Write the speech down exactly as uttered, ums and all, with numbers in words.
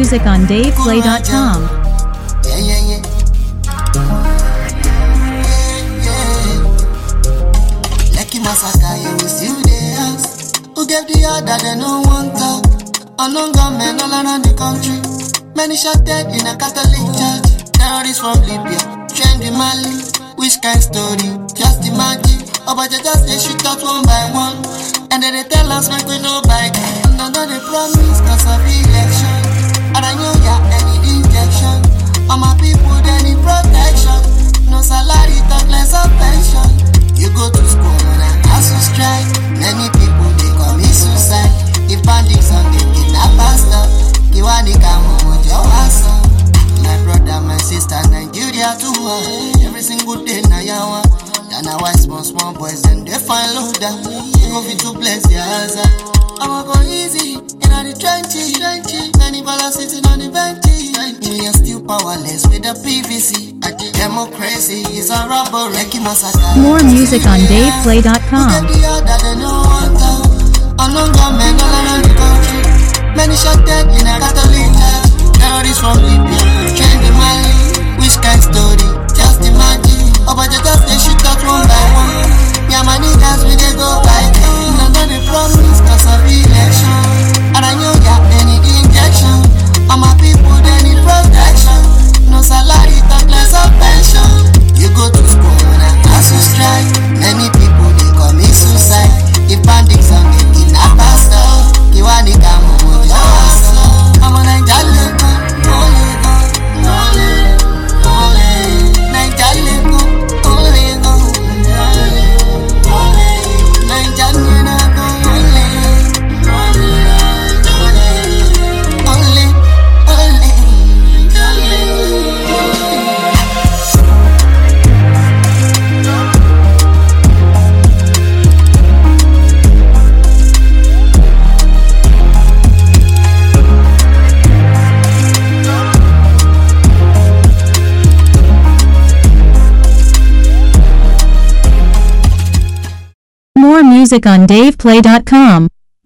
music on dave play dot com. Yeah, yeah, yeah. Yeah. Lucky Masaka, you will still there. Who get the order, they no want talk. Unknown gunmen all around the country. Many shot dead in a Catholic church. Terrorists from Libya, trend in Mali. Which kind story? Just imagine. About the just they shoot out one by one. And then they tell us make we no bike. And then they promise cause of election. And I know ya any injection. All my people they need protection. No salary, talk less of pension. You go to school and have to strike. Many people they commit suicide. If bandits on the kidnap pastor. Kiwani kamo mojo wasa. My brother, my sister, Nigeria too. Every single day na yawa. And I watch small small boys and they find loader. You go fit to bless their hazard. I'ma go easy in on the trenches. Many ballers sitting on the benches. We are still powerless with the P V C. Democracy is a rubber wrecking massacre. More music on dave play dot com. Unknown gunmen all around the country. Many shot dead in a Catholic church. Terrorists from Libya, trend in Mali. Which kind story? Just imagine. About the dust they shoot out one by one. Yeah, my niggas we they go by ten. And then they promise cause of election. And I know ya any injection. All my people they need protection. No salary, talk less of pension. You go to school and have to strike. Many people they commit suicide. If bandits on the kidnap pastor. Kiwani kamo mojo wasa. I'm a Nigeria, only God, only, only Nigeria. More music on dave play dot com.